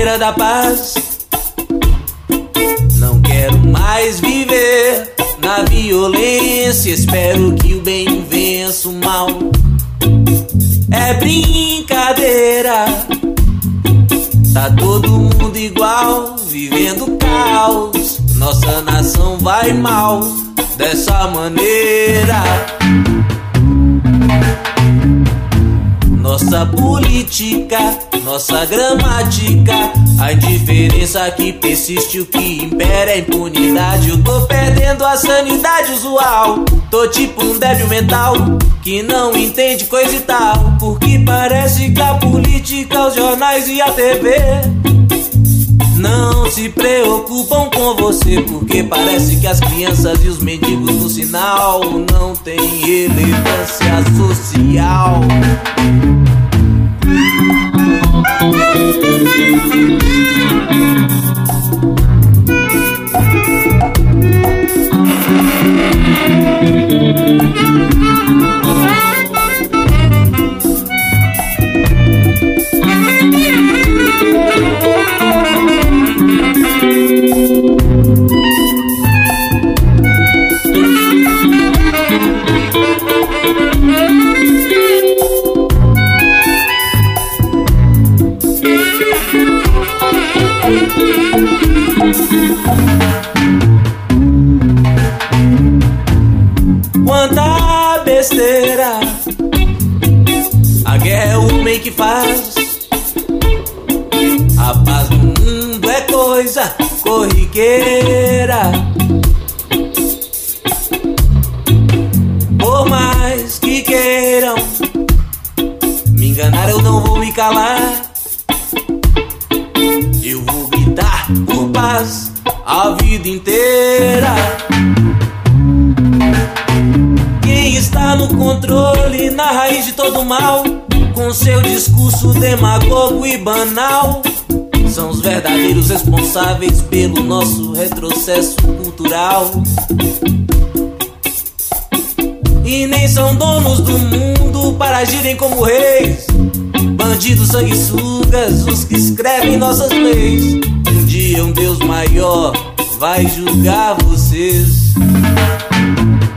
bandeira da paz. Não quero mais viver na violência. Espero que o bem vença o mal. É brincadeira, tá todo mundo igual, vivendo caos. Nossa nação vai mal dessa maneira. Nossa política, nossa gramática, a indiferença que persiste, o que impera é a impunidade. Eu tô perdendo a sanidade usual, tô tipo um débil mental que não entende coisa e tal. Porque parece que a política, os jornais e a TV não se preocupam com você. Porque parece que as crianças e os mendigos no sinal não têm relevância social. Quanta besteira, a guerra é o homem que faz. A paz no mundo é coisa corriqueira. Por mais que queiram me enganar, eu não vou me calar. Eu vou gritar por paz a vida inteira. Quem está no controle, na raiz de todo mal, com seu discurso demagogo e banal, são os verdadeiros responsáveis pelo nosso retrocesso cultural. E nem são donos do mundo para agirem como reis. Bandidos, sanguessugas, os que escrevem nossas leis. Um dia um Deus maior vai julgar vocês.